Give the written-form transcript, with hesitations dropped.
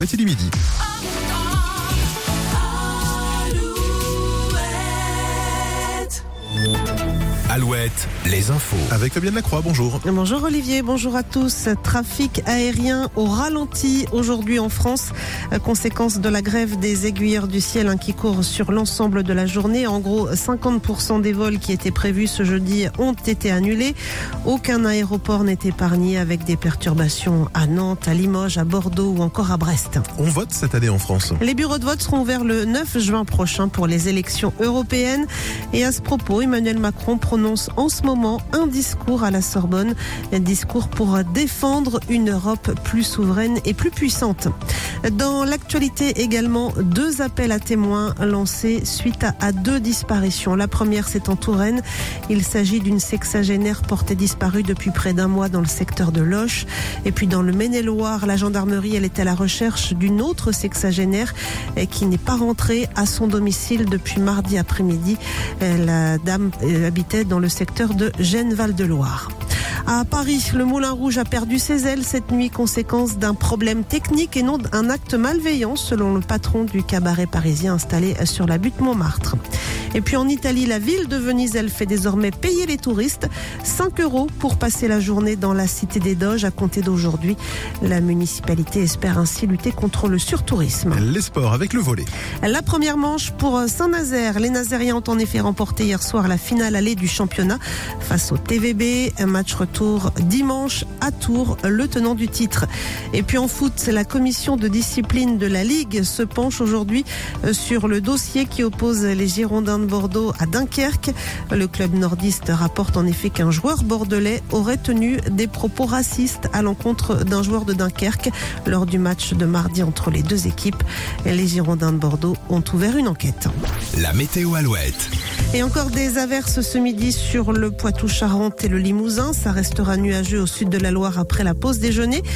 C'est du midi. Alouette, les infos. Avec Fabienne Lacroix, bonjour. Bonjour Olivier, bonjour à tous. Trafic aérien au ralenti aujourd'hui en France. Conséquence de la grève des aiguilleurs du ciel qui court sur l'ensemble de la journée. En gros, 50% des vols qui étaient prévus ce jeudi ont été annulés. Aucun aéroport n'est épargné avec des perturbations à Nantes, à Limoges, à Bordeaux ou encore à Brest. On vote cette année en France. Les bureaux de vote seront ouverts le 9 juin prochain pour les élections européennes. Et à ce propos, Emmanuel Macron prononce en ce moment un discours à la Sorbonne, un discours pour défendre une Europe plus souveraine et plus puissante. Dans l'actualité également, 2 appels à témoins lancés suite à 2 disparitions. La première, c'est en Touraine. Il s'agit d'une sexagénaire portée disparue depuis près d'1 mois dans le secteur de Loches. Et puis dans le Maine-et-Loire, la gendarmerie, elle est à la recherche d'une autre sexagénaire qui n'est pas rentrée à son domicile depuis mardi après-midi. La dame habitait dans le secteur de Gênes-Val-de-Loire. À Paris, le Moulin Rouge a perdu ses ailes cette nuit, conséquence d'un problème technique et non d'un acte malveillant, selon le patron du cabaret parisien installé sur la butte Montmartre. Et puis en Italie, la ville de Venise, elle fait désormais payer les touristes 5 € pour passer la journée dans la cité des Doges à compter d'aujourd'hui. La municipalité espère ainsi lutter contre le surtourisme. Les sports avec le volley. La première manche pour Saint-Nazaire. Les Nazériens ont en effet remporté hier soir la finale allée du championnat face au TVB. Un match retour dimanche à Tours, le tenant du titre. Et puis en foot, la commission de discipline de la Ligue se penche aujourd'hui sur le dossier qui oppose les Girondins de Bordeaux à Dunkerque. Le club nordiste rapporte en effet qu'un joueur bordelais aurait tenu des propos racistes à l'encontre d'un joueur de Dunkerque lors du match de mardi entre les 2 équipes. Les Girondins de Bordeaux ont ouvert une enquête. La météo Alouette. Et encore des averses ce midi sur le Poitou-Charentes et le Limousin. Ça restera nuageux au sud de la Loire après la pause déjeuner.